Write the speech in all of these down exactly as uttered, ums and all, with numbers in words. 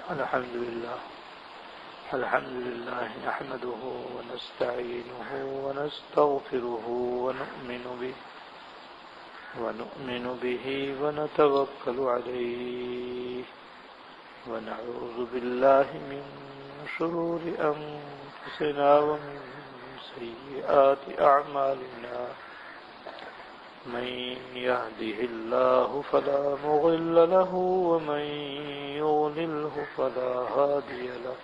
الحمد لله الحمد لله نحمده ونستعينه ونستغفره ونؤمن به ونؤمن به ونتوكل عليه ونعوذ بالله من شرور أنفسنا ومن سيئات أعمالنا من يهده الله فلا مضل له ومن يضلله فلا هادي له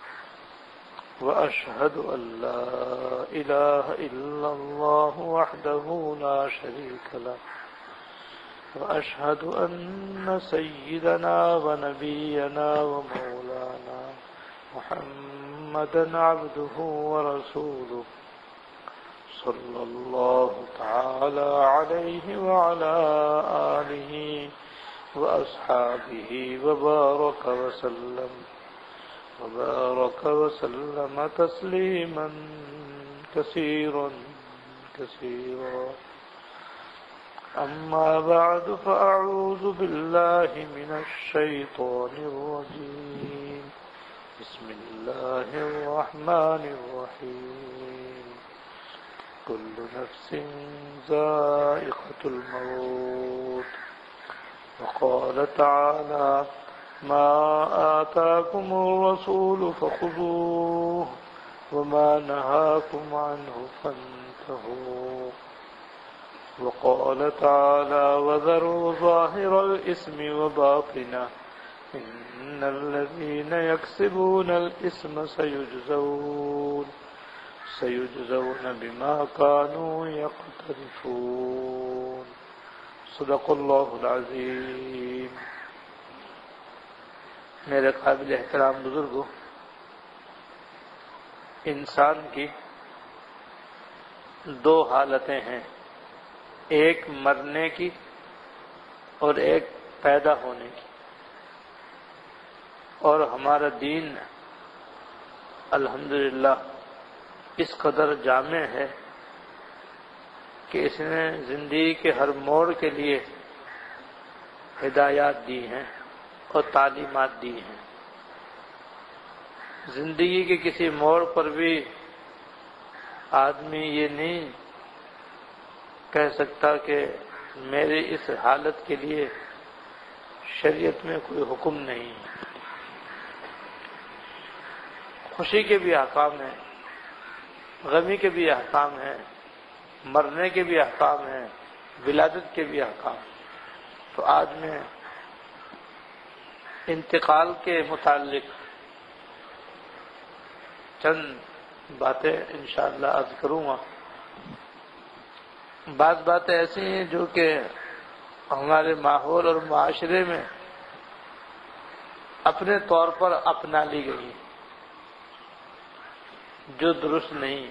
وأشهد أن لا إله إلا الله وحده لا شريك له وأشهد أن سيدنا ونبينا ومولانا محمدا عبده ورسوله صلى الله تعالى عليه وعلى آله وأصحابه وبارك وسلم وبارك وسلم تسليما كثيرا كثيرا أما بعد فأعوذ بالله من الشيطان الرجيم بسم الله الرحمن الرحيم كل نفس ذائقة الموت وقال تعالى ما آتاكم الرسول فخذوه وما نهاكم عنه فانتهوا وقال تعالى وذروا ظاهر الإثم وباطنه إن الذين يكسبون الإثم سيجزون سيجزون بما كانوا يقترفون صدق اللہ العظیم۔ میرے قابل احترام بزرگوں، انسان کی دو حالتیں ہیں، ایک مرنے کی اور ایک پیدا ہونے کی، اور ہمارا دین الحمدللہ اس قدر جامع ہے کہ اس نے زندگی کے ہر موڑ کے لیے ہدایات دی ہیں اور تعلیمات دی ہیں۔ زندگی کے کسی موڑ پر بھی آدمی یہ نہیں کہہ سکتا کہ میری اس حالت کے لیے شریعت میں کوئی حکم نہیں۔ خوشی کے بھی احکام ہیں، غمی کے بھی احکام ہیں، مرنے کے بھی احکام ہیں، ولادت کے بھی احکام ہیں۔ تو آج میں انتقال کے متعلق چند باتیں انشاءاللہ عرض کروں گا۔ بعض باتیں ایسی ہیں جو کہ ہمارے ماحول اور معاشرے میں اپنے طور پر اپنا لی گئی ہیں، جو درست نہیں،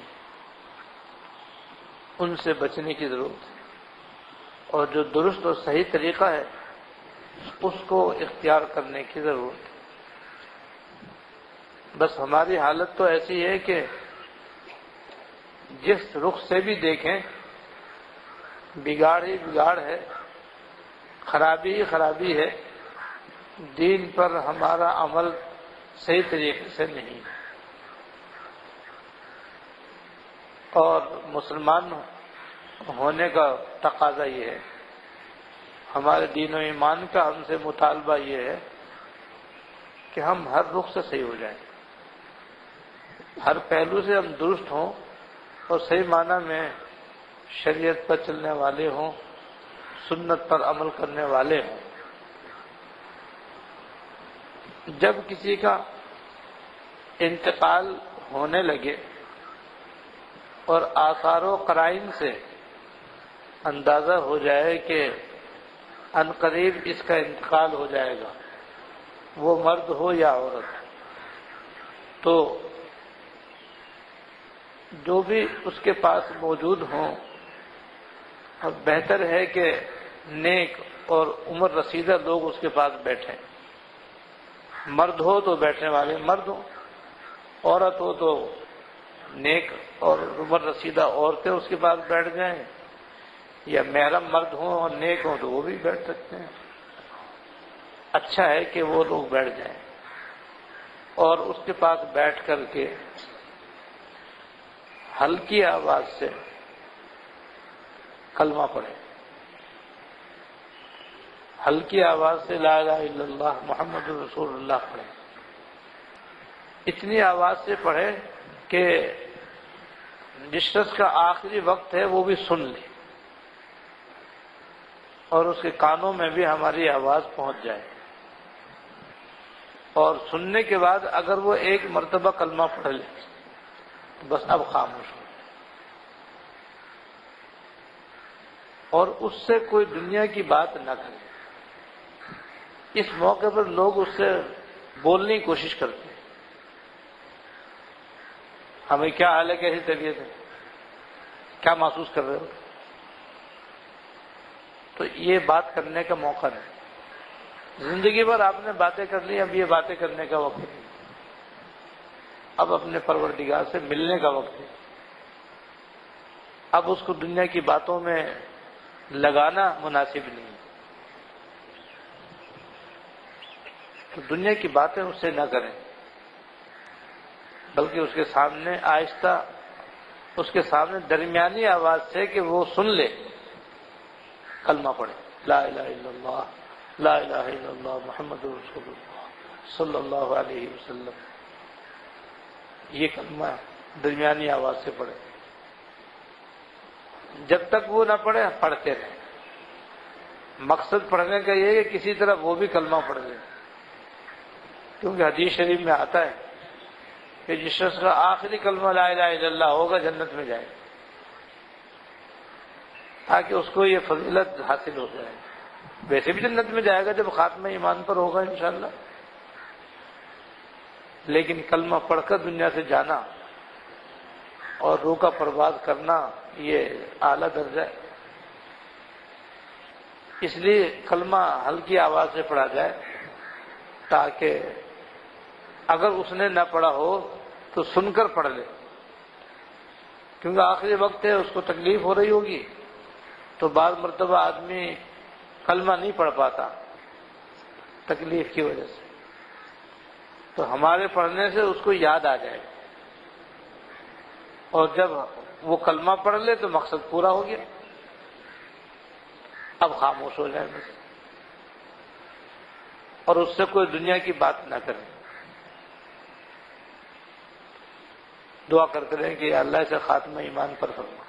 ان سے بچنے کی ضرورت ہے، اور جو درست اور صحیح طریقہ ہے اس کو اختیار کرنے کی ضرورت ہے۔ بس ہماری حالت تو ایسی ہے کہ جس رخ سے بھی دیکھیں بگاڑ ہی بگاڑ ہے، خرابی ہی خرابی ہے، دین پر ہمارا عمل صحیح طریقے سے نہیں ہے۔ اور مسلمان ہونے کا تقاضا یہ ہے، ہمارے دین و ایمان کا ہم سے مطالبہ یہ ہے کہ ہم ہر رخ سے صحیح ہو جائیں، ہر پہلو سے ہم درست ہوں اور صحیح معنی میں شریعت پر چلنے والے ہوں، سنت پر عمل کرنے والے ہوں۔ جب کسی کا انتقال ہونے لگے اور آثار و قرائن سے اندازہ ہو جائے کہ عنقریب اس کا انتقال ہو جائے گا، وہ مرد ہو یا عورت، تو جو بھی اس کے پاس موجود ہوں، اب بہتر ہے کہ نیک اور عمر رسیدہ لوگ اس کے پاس بیٹھیں۔ مرد ہو تو بیٹھنے والے مرد ہوں، عورت ہو تو نیک اور عمر رسیدہ عورتیں اس کے پاس بیٹھ جائیں، یا محرم مرد ہوں اور نیک ہوں تو وہ بھی بیٹھ سکتے ہیں۔ اچھا ہے کہ وہ لوگ بیٹھ جائیں، اور اس کے پاس بیٹھ کر کے ہلکی آواز سے کلمہ پڑھے، ہلکی آواز سے لا الہ الا اللہ محمد رسول اللہ پڑھے، اتنی آواز سے پڑھے کہ جس شخص کا آخری وقت ہے وہ بھی سن لے اور اس کے کانوں میں بھی ہماری آواز پہنچ جائے، اور سننے کے بعد اگر وہ ایک مرتبہ کلمہ پڑھ لے تو بس اب خاموش ہو، اور اس سے کوئی دنیا کی بات نہ کرے۔ اس موقع پر لوگ اس سے بولنے کی کوشش کرتے ہیں، ہمیں کیا حال ہے، کیسی طبیعت ہے، کیا محسوس کر رہے ہو، تو یہ بات کرنے کا موقع نہیں۔ زندگی بھر آپ نے باتیں کر لی، اب یہ باتیں کرنے کا وقت نہیں، اب اپنے پروردگار سے ملنے کا وقت ہے، اب اس کو دنیا کی باتوں میں لگانا مناسب نہیں، تو دنیا کی باتیں اس سے نہ کریں، بلکہ اس کے سامنے آہستہ، اس کے سامنے درمیانی آواز سے کہ وہ سن لے کلمہ پڑھے، لا الہ الا اللہ لا الہ الا اللہ محمد رسول اللہ صلی اللہ علیہ وسلم، یہ کلمہ درمیانی آواز سے پڑھے۔ جب تک وہ نہ پڑھے پڑھتے رہیں، مقصد پڑھنے کا یہ ہے کہ کسی طرح وہ بھی کلمہ پڑھ لے، کیونکہ حدیث شریف میں آتا ہے کہ جس شخص کا آخری کلمہ لا الہ الا اللہ ہوگا جنت میں جائے، تاکہ اس کو یہ فضیلت حاصل ہو جائے۔ ویسے بھی جنت میں جائے گا جب خاتمہ ایمان پر ہوگا انشاءاللہ، لیکن کلمہ پڑھ کر دنیا سے جانا اور روح کا پرواز کرنا یہ اعلیٰ درجہ ہے۔ اس لیے کلمہ ہلکی آواز سے پڑھا جائے تاکہ اگر اس نے نہ پڑھا ہو تو سن کر پڑھ لے، کیونکہ آخری وقت ہے، اس کو تکلیف ہو رہی ہوگی، تو بعض مرتبہ آدمی کلمہ نہیں پڑھ پاتا تکلیف کی وجہ سے، تو ہمارے پڑھنے سے اس کو یاد آ جائے، اور جب وہ کلمہ پڑھ لے تو مقصد پورا ہو گیا، اب خاموش ہو جائے بس، اور اس سے کوئی دنیا کی بات نہ کرے۔ دعا کرتے رہیں کہ اللہ سے خاتمہ ایمان پر فرما۔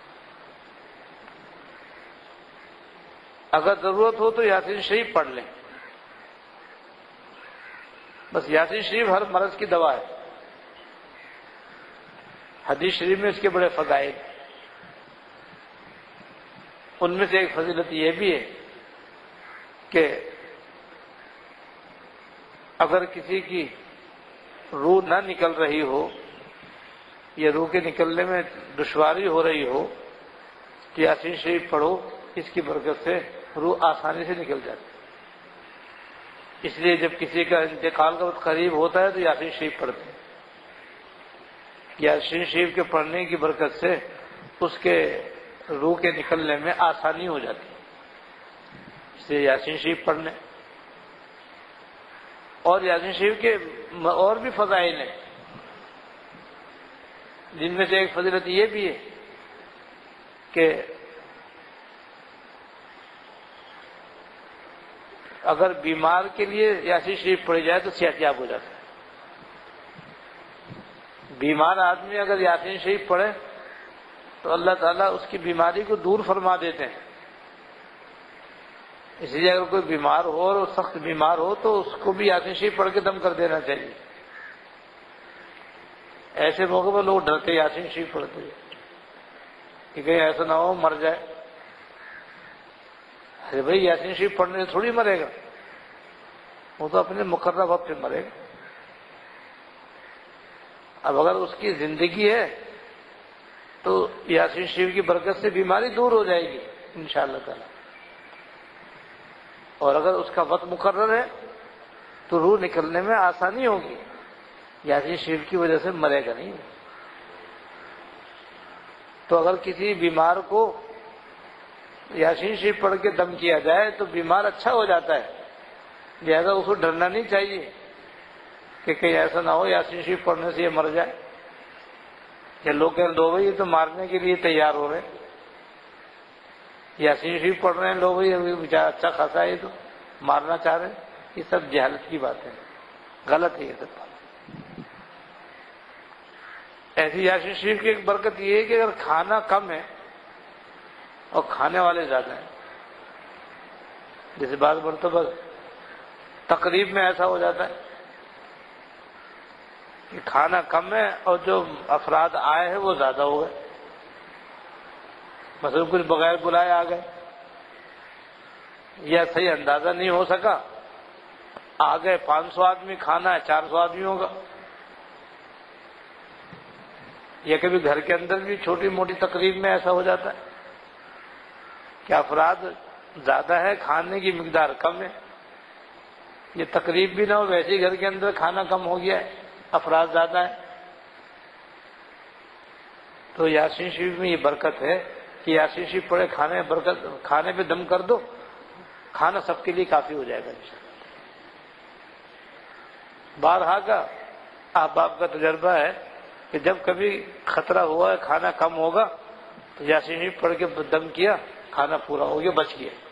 اگر ضرورت ہو تو یاسین شریف پڑھ لیں، بس یاسین شریف ہر مرض کی دوا ہے۔ حدیث شریف میں اس کے بڑے فضائل، ان میں سے ایک فضیلت یہ بھی ہے کہ اگر کسی کی روح نہ نکل رہی ہو یا روح کے نکلنے میں دشواری ہو رہی ہو تو یاسین شریف پڑھو، اس کی برکت سے روح آسانی سے نکل جاتی۔ اس لیے جب کسی کا انتقال کا وقت قریب ہوتا ہے تو یاسین شریف پڑھتے ہیں، یاسین شریف کے پڑھنے کی برکت سے اس کے روح کے نکلنے میں آسانی ہو جاتی ہے، اس لیے یاسین شریف پڑھنے۔ اور یاسین شریف کے اور بھی فضائل ہیں، جن میں سے ایک فضیلت یہ بھی ہے کہ اگر بیمار کے لیے یاسین شریف پڑھی جائے تو صحت یاب ہو جاتا ہے۔ بیمار آدمی اگر یاسین شریف پڑھے تو اللہ تعالیٰ اس کی بیماری کو دور فرما دیتے ہیں۔ اس لیے اگر کوئی بیمار ہو اور سخت بیمار ہو تو اس کو بھی یاسین شریف پڑھ کے دم کر دینا چاہیے۔ ایسے موقع پر لوگ ڈرتے یاسین شریف پڑھتے ہیں کہ کہیں ایسا نہ ہو مر جائے۔ ارے بھائی یاسین شریف پڑھنے سے تھوڑی مرے گا، وہ تو اپنے مقررہ وقت پہ مرے گا۔ اب اگر اس کی زندگی ہے تو یاسین شریف کی برکت سے بیماری دور ہو جائے گی انشاءاللہ تعالی، اور اگر اس کا وقت مقرر ہے تو روح نکلنے میں آسانی ہوگی، یاسین شریف کی وجہ سے مرے گا نہیں۔ تو اگر کسی بیمار کو یاسین شریف پڑھ کے دم کیا جائے تو بیمار اچھا ہو جاتا ہے، لہذا اس کو ڈرنا نہیں چاہیے، کہ کہیں ایسا نہ ہو یاسین شریف پڑھنے سے یہ مر جائے، یا لوگ کہیں لو بھائی یہ تو مارنے کے لیے تیار ہو رہے ہیں، یاسین شریف پڑھ رہے ہیں لوگ بھائی ابھی بیچارہ اچھا خاصا ہے تو مارنا چاہ رہے ہیں، یہ سب جہالت کی باتیں غلط ہے یہ سب بات۔ ایسی یاسین شریف کی ایک برکت یہ ہے کہ اگر کھانا کم ہے اور کھانے والے زیادہ ہیں، جیسے بعض مرتبہ تقریب میں ایسا ہو جاتا ہے کہ کھانا کم ہے اور جو افراد آئے ہیں وہ زیادہ ہو گئے، مثلا کچھ بغیر بلائے آ گئے یا صحیح اندازہ نہیں ہو سکا، آ گئے پانچ سو آدمی، کھانا ہے چار سو آدمیوں کا، یا کبھی گھر کے اندر بھی چھوٹی موٹی تقریب میں ایسا ہو جاتا ہے کہ افراد زیادہ ہے کھانے کی مقدار کم ہے، یہ تقریب بھی نہ ہو ویسے ہی گھر کے اندر کھانا کم ہو گیا ہے افراد زیادہ ہے، تو یاسین شریف میں یہ برکت ہے کہ یاسین شریف پڑھے کھانے برکت کھانے پہ دم کر دو، کھانا سب کے لیے کافی ہو جائے گا انشاءاللہ۔ بارہا کا احباب کا تجربہ ہے کہ جب کبھی خطرہ ہوا ہے کھانا کم ہوگا تو یاسین شریف پڑھ کے دم کیا، کھانا پورا ہو گیا، بچ گیا۔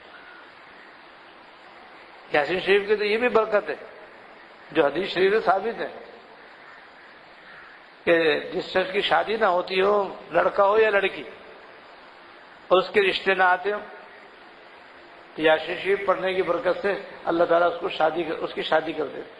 یاسین شریف کی تو یہ بھی برکت ہے جو حدیث شریف سے ثابت ہے کہ جس شخص کی شادی نہ ہوتی ہو، لڑکا ہو یا لڑکی، اور اس کے رشتے نہ آتے ہوں تو یاسین شریف پڑھنے کی برکت سے اللہ تعالیٰ اس کو شادی اس کی شادی کر دیتے۔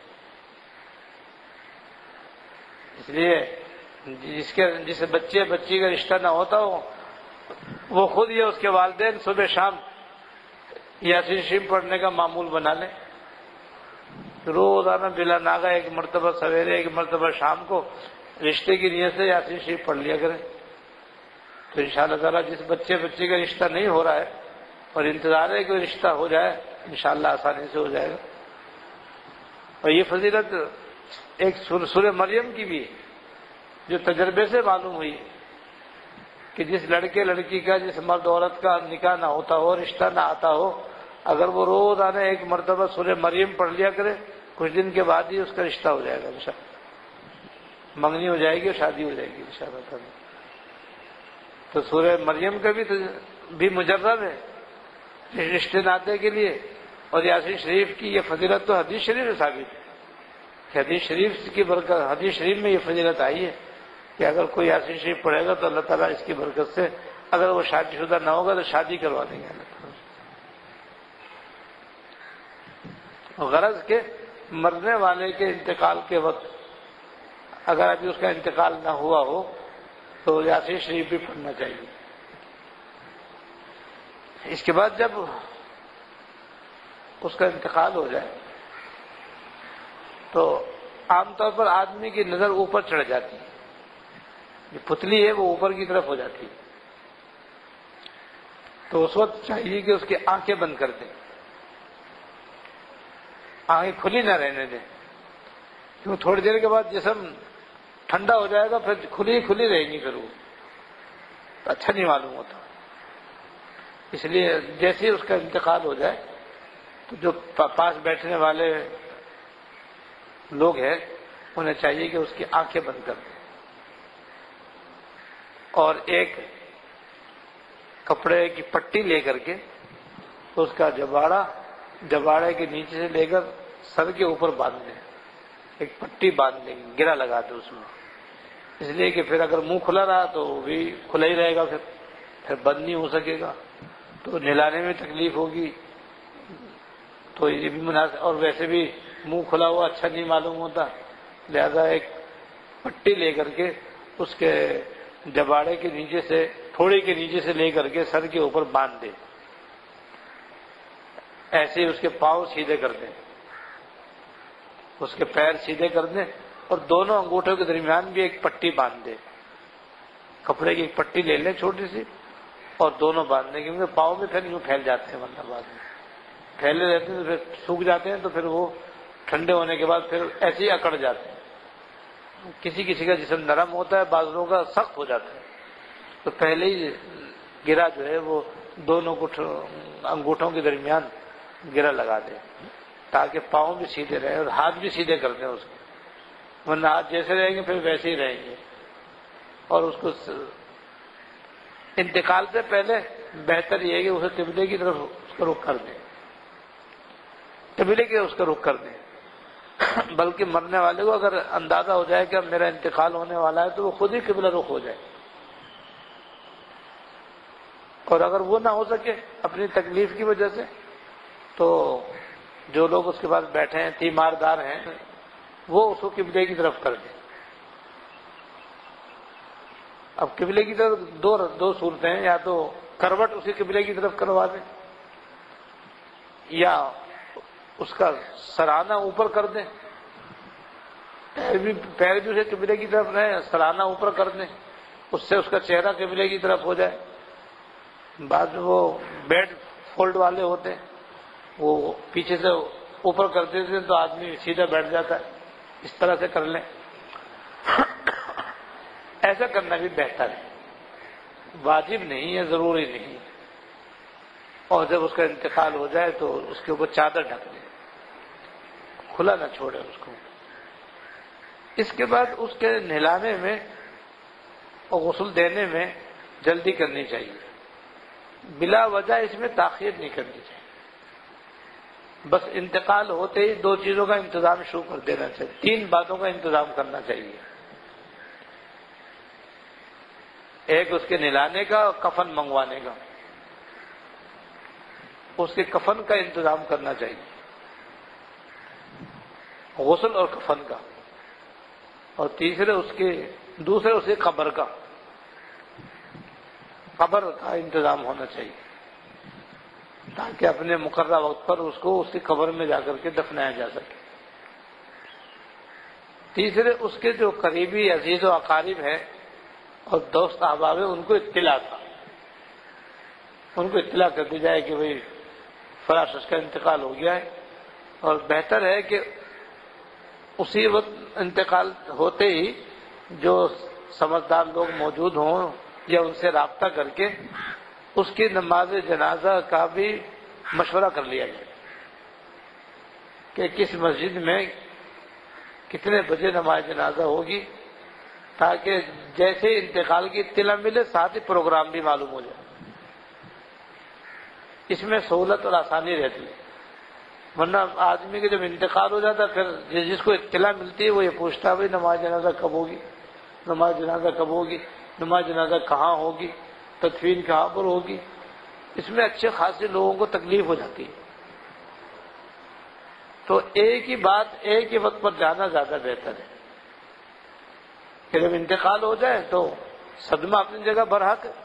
اس لیے جس کے جس بچے بچی کا رشتہ نہ ہوتا ہو وہ خود یا اس کے والدین صبح شام یاسین شریف پڑھنے کا معمول بنا لیں، روزانہ بلا ناغہ ایک مرتبہ سویرے ایک مرتبہ شام کو رشتے کی نیت سے یاسین شریف پڑھ لیا کریں، تو انشاءاللہ تعالیٰ جس بچے بچی کا رشتہ نہیں ہو رہا ہے اور انتظار ہے کہ رشتہ ہو جائے انشاءاللہ آسانی سے ہو جائے گا۔ اور یہ فضیلت ایک سورہ مریم کی بھی ہے جو تجربے سے معلوم ہوئی کہ جس لڑکے لڑکی کا جس مرد عورت کا نکاح نہ ہوتا ہو رشتہ نہ آتا ہو، اگر وہ روزانہ ایک مرتبہ سورہ مریم پڑھ لیا کرے کچھ دن کے بعد ہی اس کا رشتہ ہو جائے گا انشاءاللہ، منگنی ہو جائے گی اور شادی ہو جائے گی انشاءاللہ تعالیٰ۔ تو سورہ مریم کا بھی بھی مجرب ہے رشتے ناطے کے لیے، اور یاسین شریف کی یہ فضیلت تو حدیث شریف سے ثابت ہے کہ حدیث شریف کی برکت حدیث شریف میں یہ فضیلت آئی ہے کہ اگر کوئی یاسین شریف پڑھے گا تو اللہ تعالیٰ اس کی برکت سے اگر وہ شادی شدہ نہ ہوگا تو شادی کروا دیں گے اللہ تعالیٰ۔ غرض کے مرنے والے کے انتقال کے وقت اگر ابھی اس کا انتقال نہ ہوا ہو تو یاسین شریف بھی پڑھنا چاہیے۔ اس کے بعد جب اس کا انتقال ہو جائے تو عام طور پر آدمی کی نظر اوپر چڑھ جاتی ہے، جو پتلی ہے وہ اوپر کی طرف ہو جاتی ہے، تو اس وقت چاہیے کہ اس کی آنکھیں بند کر دیں، آنکھیں کھلی نہ رہنے دیں، کیوں تھوڑی دیر کے بعد جسم ٹھنڈا ہو جائے گا پھر کھلی کھلی رہیں گی، پھر وہ اچھا نہیں معلوم ہوتا۔ اس لیے جیسے ہی اس کا انتقال ہو جائے تو جو پاس بیٹھنے والے لوگ ہیں انہیں چاہیے کہ اس کی آنکھیں بند کر دیں اور ایک کپڑے کی پٹی لے کر کے اس کا جباڑا جباڑے کے نیچے سے لے کر سر کے اوپر باندھ دیں، ایک پٹی باندھ دیں، گرا لگا دیں اس میں، اس لیے کہ پھر اگر منہ کھلا رہا تو وہ بھی کھلا ہی رہے گا، پھر پھر بند نہیں ہو سکے گا تو نہلانے میں تکلیف ہوگی، تو یہ بھی مناسب، اور ویسے بھی منہ کھلا ہوا اچھا نہیں معلوم ہوتا، لہذا ایک پٹی لے کر کے اس کے جباڑے کے نیچے سے تھوڑے کے نیچے سے لے کر کے سر کے اوپر باندھ دے، ایسے ہی اس کے پاؤں سیدھے کر دیں، اس کے پیر سیدھے کر دیں اور دونوں انگوٹھوں کے درمیان بھی ایک پٹی باندھ دیں، کپڑے کی ایک پٹی لے لیں چھوٹی سی اور دونوں باندھ دیں، کیونکہ پاؤں میں پھر یوں پھیل جاتے ہیں، ورنہ بعد میں پھیلے رہتے ہیں تو پھر سوکھ جاتے ہیں، تو پھر وہ ٹھنڈے ہونے کے بعد پھر ایسے ہی اکڑ جاتے ہیں، کسی کسی کا جسم نرم ہوتا ہے بعض لوگوں کا سخت ہو جاتا ہے، تو پہلے ہی گرا جو ہے وہ دونوں انگوٹھوں کے درمیان گرا لگا دیں تاکہ پاؤں بھی سیدھے رہیں اور ہاتھ بھی سیدھے کر دیں اس کے، ورنہ آج جیسے رہیں گے پھر ویسے ہی رہیں گے. اور اس کو انتقال سے پہلے بہتر یہ ہے کہ اسے قبلے کی طرف اس کو رخ کر دیں، قبلے کے اس کا رخ کر دیں. بلکہ مرنے والے کو اگر اندازہ ہو جائے کہ اب میرا انتقال ہونے والا ہے تو وہ خود ہی قبلہ رخ ہو جائے. اور اگر وہ نہ ہو سکے اپنی تکلیف کی وجہ سے تو جو لوگ اس کے پاس بیٹھے ہیں تیماردار ہیں وہ اس کو قبلے کی طرف کر دیں. اب قبلے کی طرف دو دو صورتیں ہیں، یا تو کروٹ اسی قبلے کی طرف کروا دیں یا اس کا سرانہ اوپر کر دیں، پیر بھی پیر بھی اسے قبلے کی طرف رہے، سرانہ اوپر کر دیں، اس سے اس کا چہرہ قبلے کی طرف ہو جائے. بعد وہ بیڈ فولڈ والے ہوتے ہیں وہ پیچھے سے اوپر کرتے تھے تو آدمی سیدھا بیٹھ جاتا ہے، اس طرح سے کر لیں. ایسا کرنا بھی بہتر ہے، واجب نہیں ہے، ضروری نہیں. اور جب اس کا انتقال ہو جائے تو اس کے اوپر چادر ڈھک دیں، کھلا نہ چھوڑے اس کو. اس کے بعد اس کے نہلانے میں اور غسل دینے میں جلدی کرنی چاہیے، بلا وجہ اس میں تاخیر نہیں کرنی چاہیے. بس انتقال ہوتے ہی دو چیزوں کا انتظام شروع کر دینا چاہیے، تین باتوں کا انتظام کرنا چاہیے. ایک اس کے نہلانے کا اور کفن منگوانے کا، اس کے کفن کا انتظام کرنا چاہیے، غسل اور کفن کا. اور تیسرے اس کے دوسرے اس کے قبر کا قبر کا انتظام ہونا چاہیے تاکہ اپنے مقررہ وقت پر اس کو اس کی قبر میں جا کر کے دفنایا جا سکے. تیسرے اس کے جو قریبی عزیز و اقارب ہیں اور دوست احباب ہیں ان کو اطلاع تھا ان کو اطلاع کر دی جائے کہ بھئی فلاں شخص کا انتقال ہو گیا ہے. اور بہتر ہے کہ اسی وقت انتقال ہوتے ہی جو سمجھدار لوگ موجود ہوں یا ان سے رابطہ کر کے اس کی نماز جنازہ کا بھی مشورہ کر لیا جائے کہ کس مسجد میں کتنے بجے نماز جنازہ ہوگی، تاکہ جیسے انتقال کی اطلاع ملے ساتھ ہی پروگرام بھی معلوم ہو جائے. اس میں سہولت اور آسانی رہتی ہے. ورنہ آدمی کے جب انتقال ہو جاتا ہے پھر جس کو اطلاع ملتی ہے وہ یہ پوچھتا ہے بھائی نماز جنازہ کب ہوگی، نماز جنازہ کب ہوگی، نماز جنازہ کہاں ہوگی، تدفین کہاں پر ہوگی. اس میں اچھے خاصے لوگوں کو تکلیف ہو جاتی ہے. تو ایک ہی بات ایک ہی وقت پر جانا زیادہ بہتر ہے کہ جب انتقال ہو جائے تو صدمہ اپنی جگہ برحق ہے،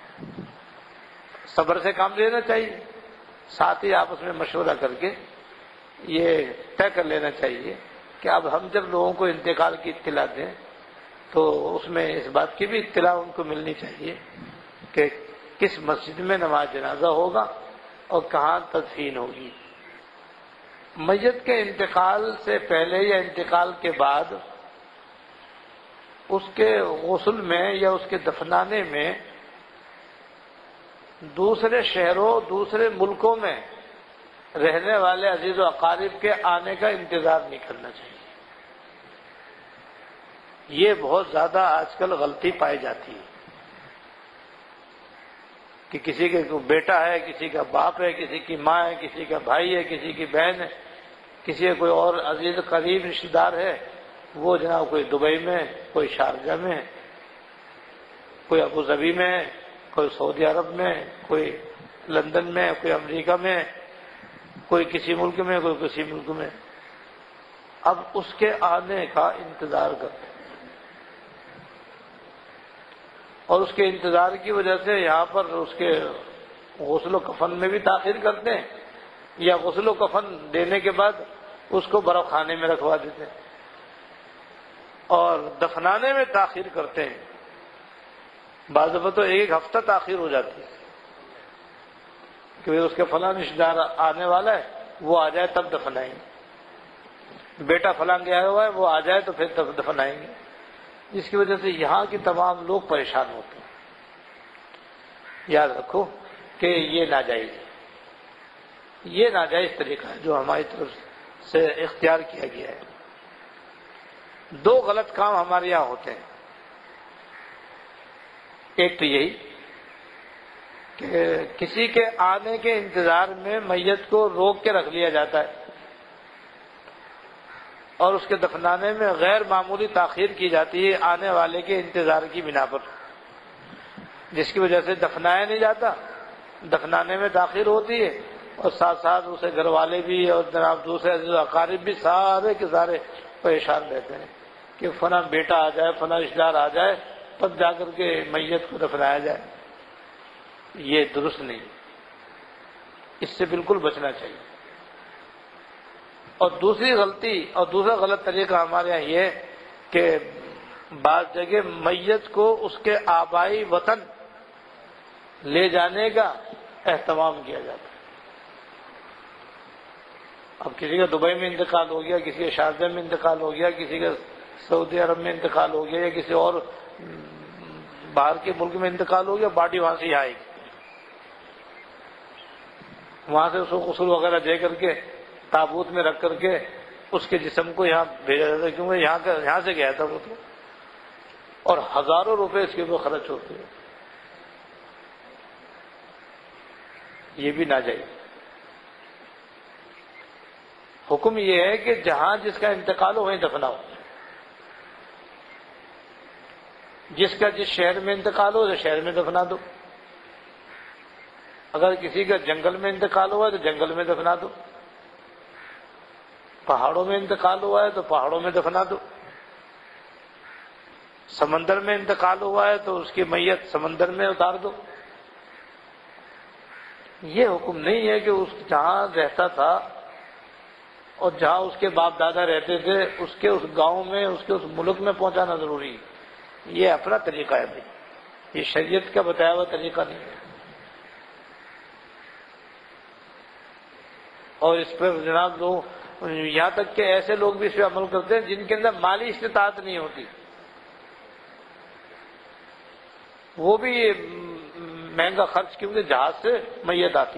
صبر سے کام لینا چاہیے، ساتھ ہی آپس میں مشورہ کر کے یہ طے کر لینا چاہیے کہ اب ہم جب لوگوں کو انتقال کی اطلاع دیں تو اس میں اس بات کی بھی اطلاع ان کو ملنی چاہیے کہ کس مسجد میں نماز جنازہ ہوگا اور کہاں تدفین ہوگی. میت کے انتقال سے پہلے یا انتقال کے بعد اس کے غسل میں یا اس کے دفنانے میں دوسرے شہروں دوسرے ملکوں میں رہنے والے عزیز و اقارب کے آنے کا انتظار نہیں کرنا چاہیے. یہ بہت زیادہ آج کل غلطی پائی جاتی ہے کہ کسی کے بیٹا ہے، کسی کا باپ ہے، کسی کی ماں ہے، کسی کا بھائی ہے، کسی کی بہن ہے، کسی کا کوئی اور عزیز قریب رشتہ دار ہے، وہ جناب کوئی دبئی میں، کوئی شارجہ میں، کوئی ابو ظبی میں، کوئی سعودی عرب میں، کوئی لندن میں، کوئی امریکہ میں، کوئی کسی ملک میں، کوئی کسی ملک میں. اب اس کے آنے کا انتظار کرتے ہیں اور اس کے انتظار کی وجہ سے یہاں پر اس کے غسل و کفن میں بھی تاخیر کرتے ہیں یا غسل و کفن دینے کے بعد اس کو برف خانے میں رکھوا دیتے ہیں اور دفنانے میں تاخیر کرتے ہیں. بعض دفعہ تو ایک ہفتہ تاخیر ہو جاتی ہے کہ اس کے فلاں رشتہ دار آنے والا ہے، وہ آ جائے تب دفنائیں گے، بیٹا فلاں گیا ہوا ہے وہ آ جائے تو پھر تب دفنائیں گے، جس کی وجہ سے یہاں کے تمام لوگ پریشان ہوتے ہیں. یاد رکھو کہ یہ ناجائز ہے، یہ ناجائز طریقہ ہے جو ہماری طرف سے اختیار کیا گیا ہے. دو غلط کام ہمارے یہاں ہوتے ہیں. ایک تو یہی کہ کسی کے آنے کے انتظار میں میت کو روک کے رکھ لیا جاتا ہے اور اس کے دفنانے میں غیر معمولی تاخیر کی جاتی ہے آنے والے کے انتظار کی بنا پر، جس کی وجہ سے دفنایا نہیں جاتا، دفنانے میں تاخیر ہوتی ہے، اور ساتھ ساتھ اسے گھر والے بھی اور جناب دوسرے عزیز و اقارب بھی سارے کے سارے پریشان رہتے ہیں کہ فلاں بیٹا آ جائے، فلاں رشتہ دار آ جائے، تب جا کر کے میت کو دفنایا جائے. یہ درست نہیں، اس سے بالکل بچنا چاہیے. اور دوسری غلطی اور دوسرا غلط طریقہ ہمارے یہاں یہ ہے کہ بعض جگہ میت کو اس کے آبائی وطن لے جانے کا اہتمام کیا جاتا ہے. اب کسی کا دبئی میں انتقال ہو گیا، کسی کا شارجہ میں انتقال ہو گیا، کسی کا سعودی عرب میں انتقال ہو گیا، یا کسی اور باہر کے ملک میں انتقال ہو گیا، باڈی وہاں سے آئے گی، وہاں سے اس کو غسل وغیرہ دے کر کے تابوت میں رکھ کر کے اس کے جسم کو یہاں بھیجا جاتا ہے، کیونکہ یہاں کا یہاں سے گیا تھا وہ تو، اور ہزاروں روپے اس کے اوپر خرچ ہوتے ہیں. یہ بھی ناجائز. حکم یہ ہے کہ جہاں جس کا انتقال ہو وہیں دفناؤ. جس کا جس شہر میں انتقال ہو اس شہر میں دفنا دو. اگر کسی کا جنگل میں انتقال ہوا ہے تو جنگل میں دفنا دو، پہاڑوں میں انتقال ہوا ہے تو پہاڑوں میں دفنا دو، سمندر میں انتقال ہوا ہے تو اس کی میت سمندر میں اتار دو. یہ حکم نہیں ہے کہ اس جہاں رہتا تھا اور جہاں اس کے باپ دادا رہتے تھے اس کے اس گاؤں میں، اس کے اس ملک میں پہنچانا ضروری ہے. یہ اپنا طریقہ ہے بھائی، یہ شریعت کا بتایا ہوا طریقہ نہیں ہے. اور اس پر جناب لوگ یہاں تک کہ ایسے لوگ بھی اس پہ عمل کرتے ہیں جن کے اندر مالی استطاعت نہیں ہوتی، وہ بھی مہنگا خرچ، کیونکہ جہاز سے میت آتی،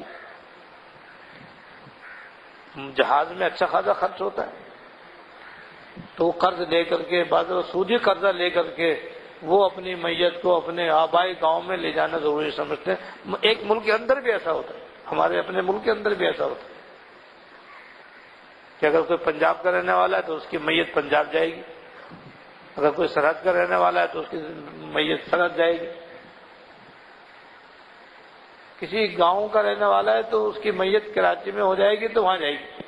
جہاز میں اچھا خاصا خرچ ہوتا ہے، تو وہ قرض لے کر کے بعض سودی قرضہ لے کر کے وہ اپنی میت کو اپنے آبائی گاؤں میں لے جانا ضروری سمجھتے ہیں. ایک ملک کے اندر بھی ایسا ہوتا ہے، ہمارے اپنے ملک کے اندر بھی ایسا ہوتا ہے کہ اگر کوئی پنجاب کا رہنے والا ہے تو اس کی میت پنجاب جائے گی، اگر کوئی سرحد کا رہنے والا ہے تو اس کی میت سرحد جائے گی، کسی گاؤں کا رہنے والا ہے تو اس کی میت کراچی میں ہو جائے گی تو وہاں جائے گی.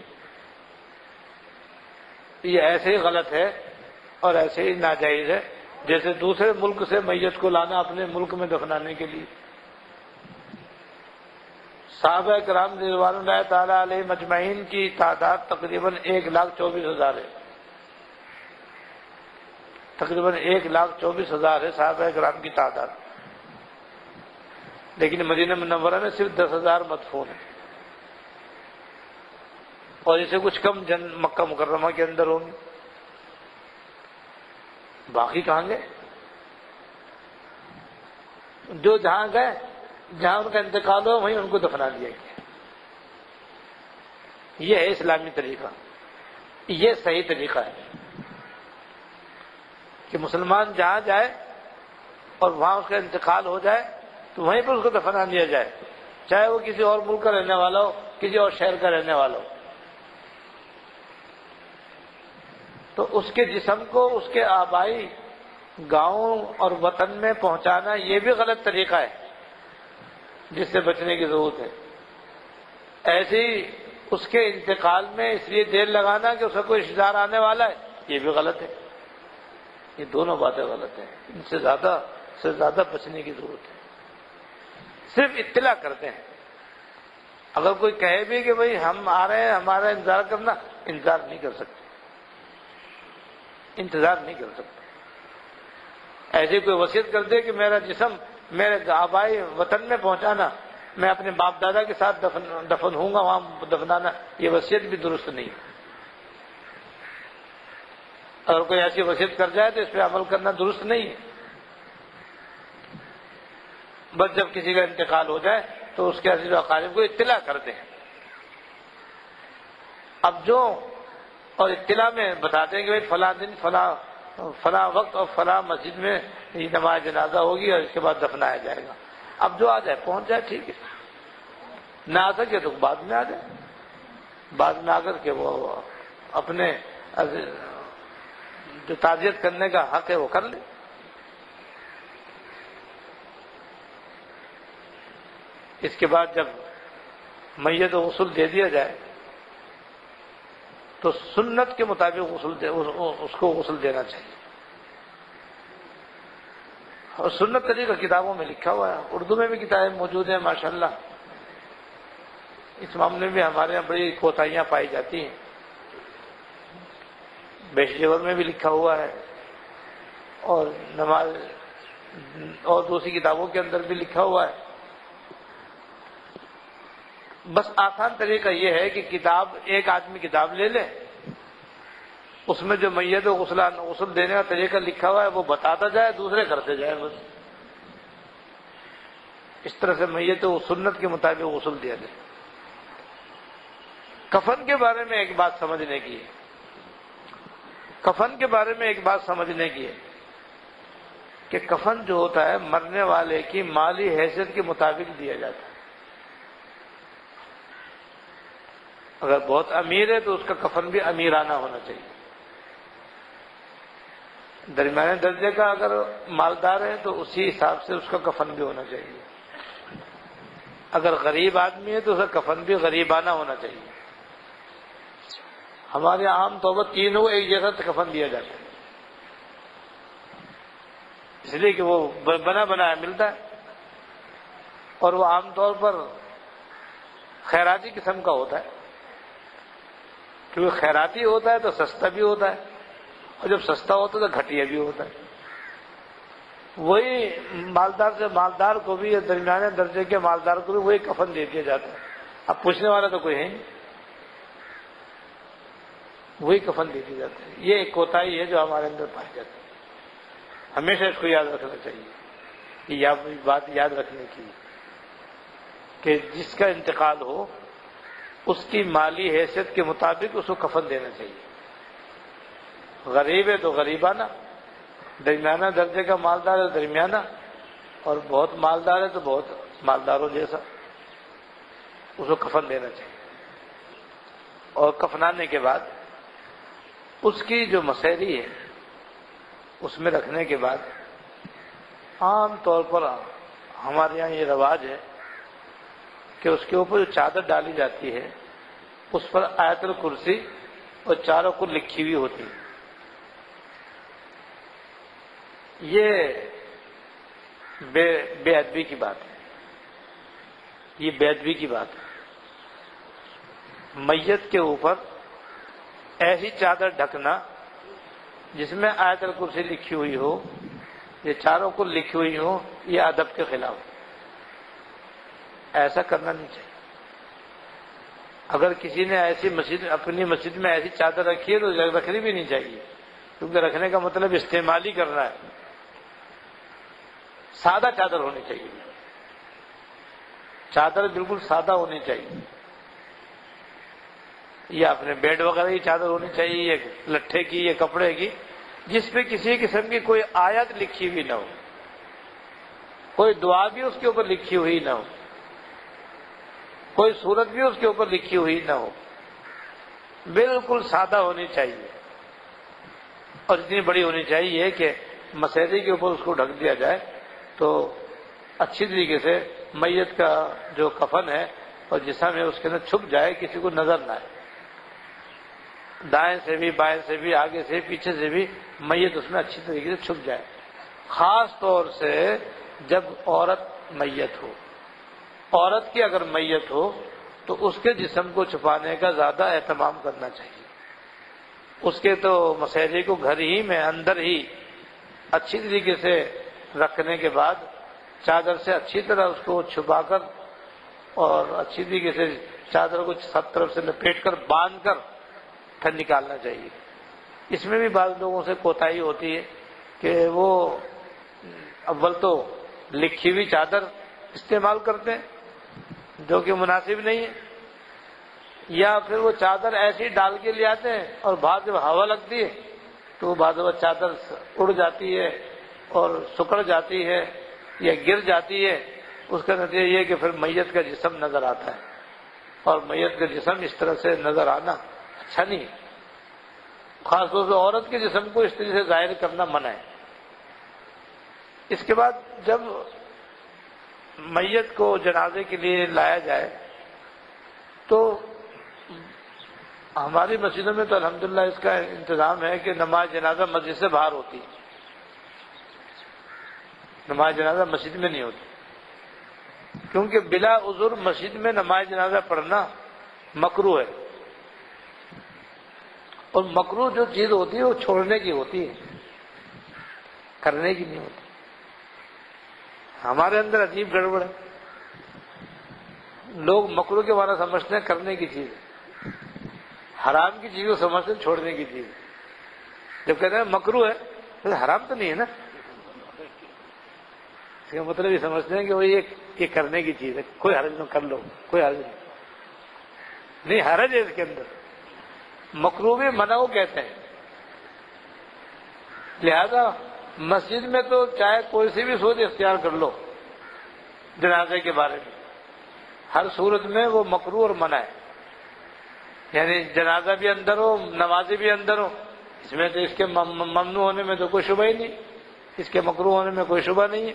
یہ ایسے ہی غلط ہے اور ایسے ہی ناجائز ہے جیسے دوسرے ملک سے میت کو لانا اپنے ملک میں دفنانے کے لیے. صحابہ کرام رضوان اللہ تعالیٰ علیہ مجمعین کی تعداد تقریباً ایک لاکھ چوبیس ہزار ہے، تقریباً ایک لاکھ چوبیس ہزار ہے صحابہ کرام کی تعداد، لیکن مدینہ منورہ میں صرف دس ہزار مدفون ہیں، اور اسے کچھ کم جن مکہ مکرمہ کے اندر ہوں گے. باقی کہاں گئے؟ جو جہاں گئے، جہاں ان کا انتقال ہو وہیں ان کو دفنا دیا گیا. یہ ہے اسلامی طریقہ، یہ صحیح طریقہ ہے کہ مسلمان جہاں جائے اور وہاں اس کا انتقال ہو جائے تو وہیں پر اس کو دفنا دیا جائے، چاہے وہ کسی اور ملک کا رہنے والا ہو، کسی اور شہر کا رہنے والا ہو. تو اس کے جسم کو اس کے آبائی گاؤں اور وطن میں پہنچانا یہ بھی غلط طریقہ ہے جس سے بچنے کی ضرورت ہے. ایسے ہی اس کے انتقال میں اس لیے دیر لگانا کہ اس کا کوئی رشتہ دار آنے والا ہے، یہ بھی غلط ہے. یہ دونوں باتیں غلط ہیں، ان سے زیادہ سے زیادہ بچنے کی ضرورت ہے. صرف اطلاع کرتے ہیں. اگر کوئی کہے بھی کہ بھئی ہم آ رہے ہیں ہمارا انتظار کرنا، انتظار نہیں کر سکتے، انتظار نہیں کر سکتے. ایسے کوئی وصیت کر دے کہ میرا جسم میرے آبائی وطن میں پہنچانا، میں اپنے باپ دادا کے ساتھ دفن دفن ہوں گا وہاں دفنانا، یہ وصیت بھی درست نہیں ہے. اگر کوئی ایسی وصیت کر جائے تو اس پہ عمل کرنا درست نہیں ہے. بس جب کسی کا انتقال ہو جائے تو اس کے عزیز و اقارب کو اطلاع کر دیں. اب جو اور اطلاع میں بتاتے ہیں کہ بھائی فلاں دن فلاں فلاں وقت اور فلاں مسجد میں یہ نماز جنازہ ہوگی اور اس کے بعد دفنایا جائے گا. اب جو آ جائے پہنچ جائے ٹھیک ہے، نہ آ سکے تو بعد میں آ جائے، بعد میں آ کر کے وہ اپنے جو تعزیت کرنے کا حق ہے وہ کر لے. اس کے بعد جب میت و غسل دے دیا جائے تو سنت کے مطابق غسل دے اس کو غسل دینا چاہیے. اور سنت طریقہ کتابوں میں لکھا ہوا ہے، اردو میں بھی کتابیں موجود ہیں ماشاءاللہ. اس معاملے میں ہمارے یہاں بڑی کوتاہیاں پائی جاتی ہیں. بیشجور میں بھی لکھا ہوا ہے اور نماز اور دوسری کتابوں کے اندر بھی لکھا ہوا ہے. بس آسان طریقہ یہ ہے کہ کتاب ایک آدمی کتاب لے لے، اس میں جو میت و غسل غسل دینے کا طریقہ لکھا ہوا ہے وہ بتاتا جائے، دوسرے کرتے جائے. بس اس طرح سے میت و سنت کے مطابق غسل دیا جائے. کفن کے بارے میں ایک بات سمجھنے کی ہے کفن کے بارے میں ایک بات سمجھنے کی ہے کہ کفن جو ہوتا ہے مرنے والے کی مالی حیثیت کے مطابق دیا جاتا ہے. اگر بہت امیر ہے تو اس کا کفن بھی امیرانہ ہونا چاہیے. درمیانے درجے کا اگر مالدار ہے تو اسی حساب سے اس کا کفن بھی ہونا چاہیے. اگر غریب آدمی ہے تو اس کا کفن بھی غریبانہ ہونا چاہیے. ہمارے عام طور پر تینوں کو ایک جیسا کفن دیا جاتا ہے، اس لیے کہ وہ بنا بنایا ملتا ہے اور وہ عام طور پر خیراتی قسم کا ہوتا ہے. کیونکہ خیراتی ہوتا ہے تو سستا بھی ہوتا ہے، اور جب سستا ہوتا ہے تو گھٹیا بھی ہوتا ہے. وہی مالدار سے مالدار کو بھی، درمیانے درجے کے مالدار کو بھی وہی کفن دے دیا جاتا ہے. اب پوچھنے والا تو کوئی ہے نہیں، وہی کفن دے دیا جاتا ہے. یہ ایک کوتاہی ہے جو ہمارے اندر پائی جاتی ہے. ہمیشہ اس کو یاد رکھنا چاہیے، یہ بات یاد رکھنے کی کہ جس کا انتقال ہو اس کی مالی حیثیت کے مطابق اس کو کفن دینا چاہیے. غریب ہے تو غریبانہ، درمیانہ درجے کا مالدار ہے درمیانہ، اور بہت مالدار ہے تو بہت مالداروں جیسا، اس کو کفن دینا چاہیے. اور کفنانے کے بعد اس کی جو مسیری ہے اس میں رکھنے کے بعد عام طور پر ہمارے یہاں یہ رواج ہے کہ اس کے اوپر جو چادر ڈالی جاتی ہے اس پر آیت الکرسی اور چاروں کو لکھی ہوئی ہوتی ہے. یہ بے بے ادبی کی بات ہے، یہ بے ادبی کی بات ہے. میت کے اوپر ایسی چادر ڈھکنا جس میں آیت الکرسی لکھی ہوئی ہو، یہ چاروں کو لکھی ہوئی ہو، یہ ادب کے خلاف. ایسا کرنا نہیں چاہیے. اگر کسی نے ایسی مسجد اپنی مسجد میں ایسی چادر رکھی ہے تو رکھنی بھی نہیں چاہیے، کیونکہ رکھنے کا مطلب استعمال ہی کرنا ہے. سادہ چادر ہونی چاہیے، چادر بالکل سادہ ہونی چاہیے. یا اپنے بیڈ وغیرہ کی چادر ہونی چاہیے، یا لٹھے کی یا کپڑے کی، جس پہ کسی قسم کی کوئی آیت لکھی ہوئی نہ ہو، کوئی دعا بھی اس کے اوپر لکھی ہوئی نہ ہو، کوئی سورت بھی اس کے اوپر لکھی ہوئی نہ ہو. بالکل سادہ ہونی چاہیے، اور اتنی بڑی ہونی چاہیے کہ مسیری کے اوپر اس کو ڈھک دیا جائے تو اچھی طریقے سے میت کا جو کفن ہے اور جسم ہے اس کے اندر چھپ جائے، کسی کو نظر نہ آئے. دائیں سے بھی، بائیں سے بھی، آگے سے پیچھے سے بھی میت اس میں اچھی طریقے سے چھپ جائے. خاص طور سے جب عورت میت ہو، عورت کی اگر میت ہو تو اس کے جسم کو چھپانے کا زیادہ اہتمام کرنا چاہیے. اس کے تو مسیرے کو گھر ہی میں اندر ہی اچھی طریقے سے رکھنے کے بعد چادر سے اچھی طرح اس کو چھپا کر اور اچھی طریقے سے چادر کو سب طرف سے لپیٹ کر باندھ کر پھر نکالنا چاہیے. اس میں بھی بعض لوگوں سے کوتاہی ہوتی ہے کہ وہ اول تو لکھی ہوئی چادر استعمال کرتے ہیں جو کہ مناسب نہیں ہے، یا پھر وہ چادر ایسی ڈال کے لے آتے ہیں اور بعد جب ہوا لگتی ہے تو وہ بعض وقت چادر اڑ جاتی ہے اور سکڑ جاتی ہے یا گر جاتی ہے، اس کا نتیجہ یہ کہ پھر میت کا جسم نظر آتا ہے، اور میت کا جسم اس طرح سے نظر آنا اچھا نہیں، خاص طور سے عورت کے جسم کو اس طرح سے ظاہر کرنا منع ہے۔ اس کے بعد جب میت کو جنازے کے لیے لایا جائے تو ہماری مسجدوں میں تو الحمدللہ اس کا انتظام ہے کہ نماز جنازہ مسجد سے باہر ہوتی ہے، نماز جنازہ مسجد میں نہیں ہوتی، کیونکہ بلا عذر مسجد میں نماز جنازہ پڑھنا مکروہ ہے، اور مکروہ جو چیز ہوتی ہے وہ چھوڑنے کی ہوتی ہے، کرنے کی نہیں ہوتی۔ ہمارے اندر عجیب گڑبڑ ہے، لوگ مکروہ کے معنی سمجھتے ہیں کرنے کی چیز، حرام کی چیز کو سمجھتے ہیں چھوڑنے کی چیز۔ جب کہتے ہیں مکروہ ہے تو حرام تو نہیں ہے نا، اس کا مطلب یہ سمجھتے ہیں کہ وہ یہ کرنے کی چیز ہے، کوئی حرج نہ، کر لو، کوئی حرج نہیں، نہیں حرج ہے اس کے اندر، مکروہ میں منع کو کہتے ہیں۔ لہذا مسجد میں تو چاہے کوئی سی بھی سوچ اختیار کر لو جنازے کے بارے میں، ہر صورت میں وہ مکروہ اور منع ہے، یعنی جنازہ بھی اندر ہو، نمازی بھی اندر ہو، اس میں تو اس کے ممنوع ہونے میں تو کوئی شبہ ہی نہیں، اس کے مکروہ ہونے میں کوئی شبہ نہیں ہے۔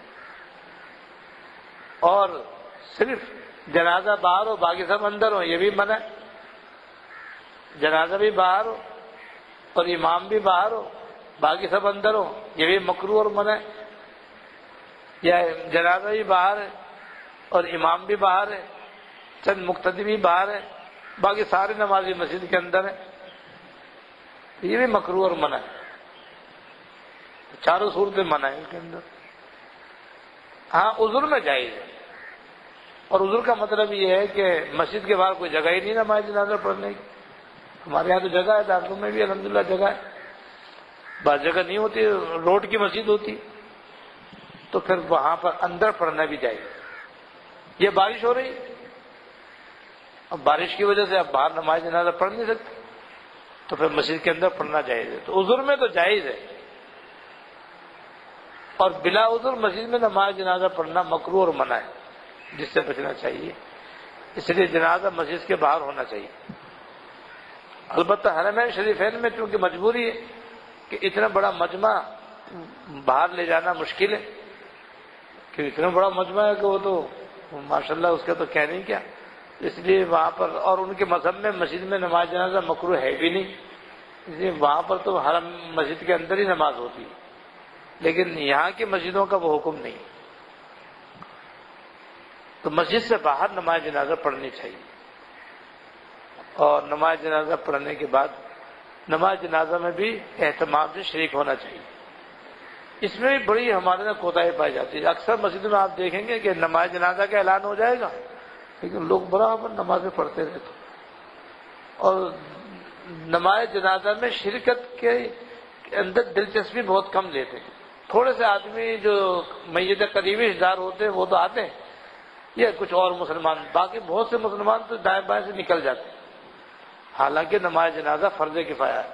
اور صرف جنازہ باہر ہو باقی سب اندر ہو، یہ بھی منع ہے، جنازہ بھی باہر ہو اور امام بھی باہر ہو باقی سب اندر ہو، یہ بھی مکروہ اور منع ہے، یا جنازہ بھی باہر ہے اور امام بھی باہر ہے، چند مقتدی بھی باہر ہے، باقی سارے نمازی مسجد کے اندر ہیں، یہ بھی مکروہ اور منع ہے، چاروں صورتیں منع ہے اس کے اندر۔ ہاں عذر میں جائز ہے، اور عذر کا مطلب یہ ہے کہ مسجد کے باہر کوئی جگہ ہی نہیں نماز جنازہ پڑھنے کی، ہمارے یہاں تو جگہ ہے، دارالعلوم میں بھی الحمدللہ جگہ ہے، بعض جگہ نہیں ہوتی، روڈ کی مسجد ہوتی، تو پھر وہاں پر اندر پڑھنا بھی جائز۔ یہ بارش ہو رہی، اب بارش کی وجہ سے اب باہر نماز جنازہ پڑھ نہیں سکتے، تو پھر مسجد کے اندر پڑھنا جائز ہے، تو عذر میں تو جائز ہے، اور بلا عذر مسجد میں نماز جنازہ پڑھنا مکروہ اور منع ہے، جس سے بچنا چاہیے، اس لیے جنازہ مسجد کے باہر ہونا چاہیے۔ البتہ حرمین شریفین میں چونکہ مجبوری ہے کہ اتنا بڑا مجمع باہر لے جانا مشکل ہے، کہ اتنا بڑا مجمع ہے کہ وہ تو ماشاءاللہ اس کا تو کہنے ہی کیا، اس لیے وہاں پر، اور ان کے مذہب میں مسجد میں نماز جنازہ مکروہ ہے بھی نہیں، اس لیے وہاں پر تو حرم مسجد کے اندر ہی نماز ہوتی ہے، لیکن یہاں کی مسجدوں کا وہ حکم نہیں، تو مسجد سے باہر نماز جنازہ پڑھنی چاہیے، اور نماز جنازہ پڑھنے کے بعد نماز جنازہ میں بھی اہتمام سے شریک ہونا چاہیے۔ اس میں بھی بڑی ہمارے یہاں کوتاہی پائی جاتی ہے، اکثر مسجدوں میں آپ دیکھیں گے کہ نماز جنازہ کا اعلان ہو جائے گا لیکن لوگ برابر نمازیں پڑھتے رہتے، اور نماز جنازہ میں شرکت کے اندر دلچسپی بہت کم لیتے ہیں، تھوڑے سے آدمی جو میت قریبی رشتہ دار ہوتے ہیں وہ تو آتے ہیں، یا کچھ اور مسلمان، باقی بہت سے مسلمان تو دائیں بائیں سے نکل جاتے ہیں، حالانکہ نماز جنازہ فرض کفایہ ہے،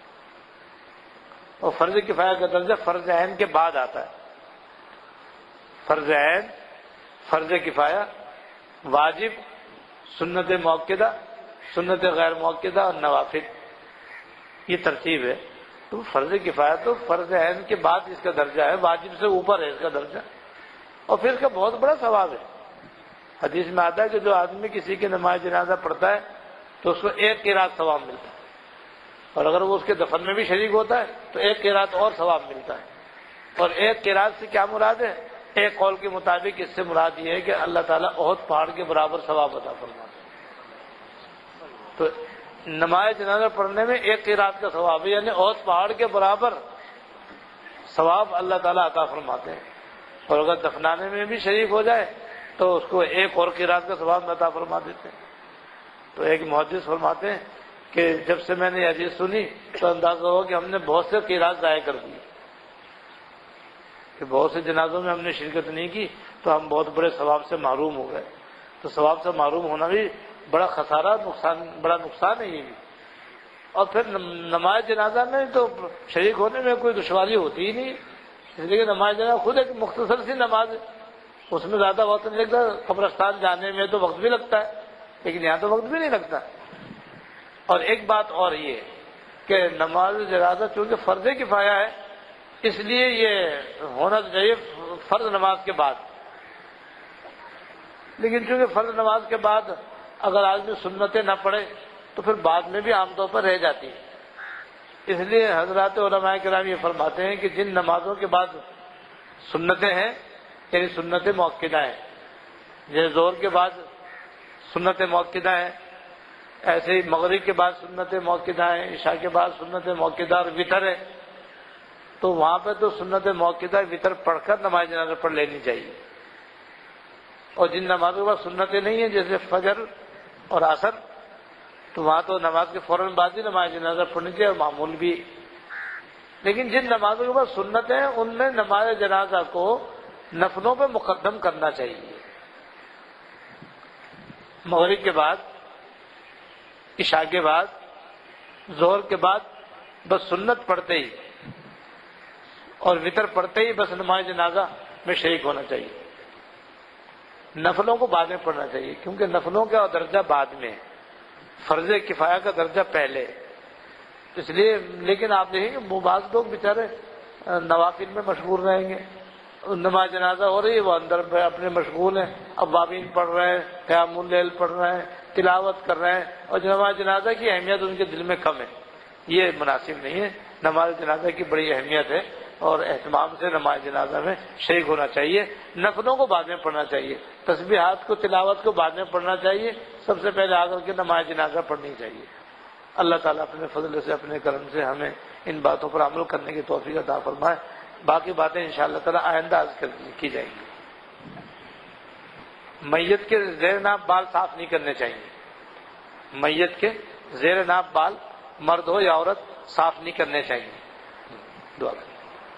اور فرض کفایہ کا درجہ فرض عین کے بعد آتا ہے، فرض عین، فرض کفایہ، واجب، سنت موقدہ، سنت غیر موقدہ اور نوافل، یہ ترتیب ہے۔ تو فرض کفایہ تو فرض عین کے بعد اس کا درجہ ہے، واجب سے اوپر ہے اس کا درجہ، اور پھر اس کا بہت بڑا ثواب ہے۔ حدیث میں آتا ہے کہ جو آدمی کسی کی نماز جنازہ پڑھتا ہے تو اس کو ایک قرات ثواب ملتا ہے، اور اگر وہ اس کے دفن میں بھی شریک ہوتا ہے تو ایک قرات اور ثواب ملتا ہے۔ اور ایک قرات سے کیا مراد ہے؟ ایک قول کے مطابق اس سے مراد یہ ہے کہ اللہ تعالیٰ احد پہاڑ کے برابر ثواب عطا فرماتا ہے۔ تو نماز جنازہ پڑھنے میں ایک قرات کا ثواب ہے، یعنی احد پہاڑ کے برابر ثواب اللہ تعالیٰ عطا فرماتے ہیں، اور اگر دفنانے میں بھی شریک ہو جائے تو اس کو ایک اور قرات کا ثواب عطا فرما دیتے ہیں۔ تو ایک محدث فرماتے ہیں کہ جب سے میں نے یہ حدیث سنی تو اندازہ ہوا کہ ہم نے بہت سے قرات ضائع کر دی، کہ بہت سے جنازوں میں ہم نے شرکت نہیں کی تو ہم بہت بڑے ثواب سے محروم ہو گئے۔ تو ثواب سے محروم ہونا بھی بڑا خسارہ، نقصان، بڑا نقصان ہے یہ بھی۔ اور پھر نماز جنازہ میں تو شریک ہونے میں کوئی دشواری ہوتی ہی نہیں، اس لیے کہ نماز جنازہ خود ایک مختصر سی نماز ہے، اس میں زیادہ وقت نہیں لگتا۔ قبرستان جانے میں تو وقت بھی لگتا ہے، لیکن یہاں تو وقت بھی نہیں لگتا۔ اور ایک بات اور یہ کہ نماز جنازہ چونکہ فرض کفایہ ہے، اس لیے یہ ہونا چاہیے فرض نماز کے بعد، لیکن چونکہ فرض نماز کے بعد اگر آدمی سنتیں نہ پڑھے تو پھر بعد میں بھی عام طور پر رہ جاتی ہے۔ اس لیے حضرات علماء کرام یہ فرماتے ہیں کہ جن نمازوں کے بعد سنتیں ہیں، یعنی سنت مؤکدہ ہیں، جیسے ظہر کے بعد سنت مؤکدہ ہیں، ایسے ہی مغرب کے بعد سنت مؤکدہ ہیں، عشاء کے بعد سنت مؤکدہ اور وطر ہے، تو وہاں پہ تو سنت مؤکدہ وطر پڑھ کر نماز جنازہ پڑھ لینی چاہیے۔ اور جن نمازوں کے بعد سنتیں نہیں ہیں جیسے فجر اور عصر، تو وہاں تو نماز کے فوراً بعد ہی نماز جنازہ پڑھنی چاہیے اور معمول بھی۔ لیکن جن نمازوں کے بعد سنتیں ہیں ان میں نماز جنازہ کو نفلوں پہ مقدم کرنا چاہیے۔ مغرب کے بعد، عشاء کے بعد، ظہر کے بعد بس سنت پڑھتے ہی اور وطر پڑھتے ہی بس نماز جنازہ میں شریک ہونا چاہیے۔ نفلوں کو بعد میں پڑھنا چاہیے، کیونکہ نفلوں کا درجہ بعد میں، فرض کفایہ کا درجہ پہلے، اس لیے۔ لیکن آپ دیکھیں گے بعض لوگ بیچارے نوافل میں مشغول رہیں گے، نماز جنازہ ہو رہی ہے وہ اندر اپنے مشغول ہیں، اوابین پڑھ رہے ہیں، قیام اللیل پڑھ رہے ہیں، تلاوت کر رہے ہیں، اور نماز جنازہ کی اہمیت ان کے دل میں کم ہے۔ یہ مناسب نہیں ہے۔ نماز جنازہ کی بڑی اہمیت ہے اور اہتمام سے نماز جنازہ میں شریک ہونا چاہیے۔ نفلوں کو بعد میں پڑھنا چاہیے، تسبیحات کو، تلاوت کو بعد میں پڑھنا چاہیے، سب سے پہلے آ کر کے نماز جنازہ پڑھنی چاہیے۔ اللہ تعالیٰ اپنے فضل سے، اپنے کرم سے ہمیں ان باتوں پر عمل کرنے کی توفیق عطا فرمائے۔ باقی باتیں انشاءاللہ تعالیٰ آئندہ عرض کی جائیں گی۔ میت کے زیر ناف بال صاف نہیں کرنے چاہیے۔ میت کے زیر ناف بال مرد ہو یا عورت صاف نہیں کرنے چاہیے۔ دعا کریں۔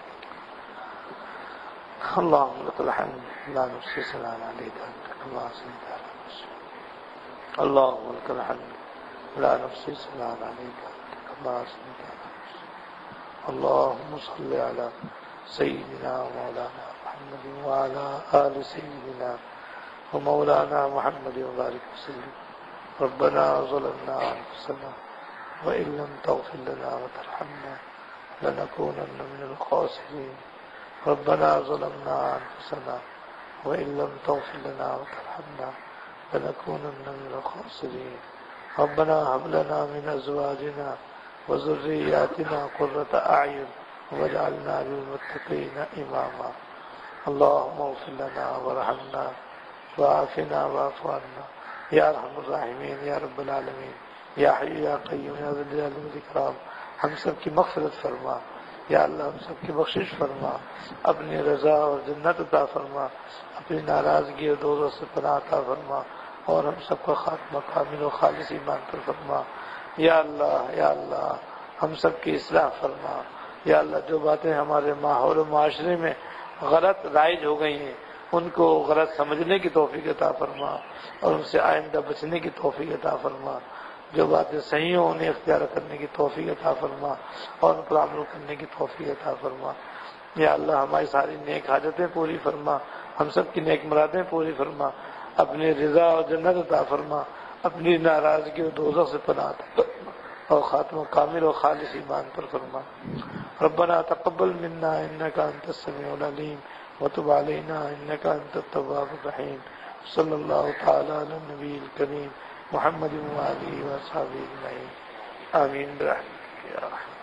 اللہم لک الحمد لا نحصی ثناء علیک انت کما اثنیت علی نفسک۔ اللہم لک الحمد لا نحصی ثناء علیک انت کما اثنیت علی نفسک۔ اللہم صل علی سیدنا مولانا محمد وعلی آل سیدنا ومولانا محمد وبارک وسلم۔ ربنا ظلمنا انفسنا وإن لم تغفر لنا وترحمنا لنكونن من الخاسرين۔ ربنا ظلمنا أنفسنا وإن لم تغفر لنا وترحمنا لنكونن من الخاسرين۔ ربنا هب لنا من أزواجنا وذرياتنا قرة أعين واجعلنا للمتقين إماما۔ اللهم اغفر لنا وارحمنا وعافنا واعف عنا یا ارحم الراحمین یا رب العالمین، یا حی یا قیوم یا ذی الجلال والاکرام۔ ہم سب کی مغفرت فرما یا اللہ، ہم سب کی بخشش فرما، اپنی رضا اور جنت عطا فرما، اپنی ناراضگی اور دوزخ سے پناہ عطا فرما، اور ہم سب کا خاتمہ کامل و خالص ایمان پر فرما یا اللہ۔ یا اللہ ہم سب کی اصلاح فرما یا اللہ۔ جو باتیں ہمارے ماحول و معاشرے میں غلط رائج ہو گئی ہیں ان کو غلط سمجھنے کی توفیق عطا فرما اور ان سے آئندہ بچنے کی توفیق عطا فرما۔ جو باتیں صحیح ہوں انہیں اختیار کرنے کی توفیق عطا فرما اور ان پر عمل کرنے کی توفیق عطا فرما یا اللہ۔ ہماری ساری نیک حاجتیں پوری فرما، ہم سب کی نیک مرادیں پوری فرما، اپنی رضا اور جنت عطا فرما، اپنی ناراضگی اور دوزخ سے پناہ عطا فرما اور خاتمہ کامل و خالص ایمان پر فرما۔ ربنا تقبل منا انك انت السميع العليم وتب علينا انك انت التواب الرحيم۔ صلی اللہ تعالی علی النبی الکریم محمد وآلہ وصحبہ اجمعین، آمین برحمتک یا رحمت۔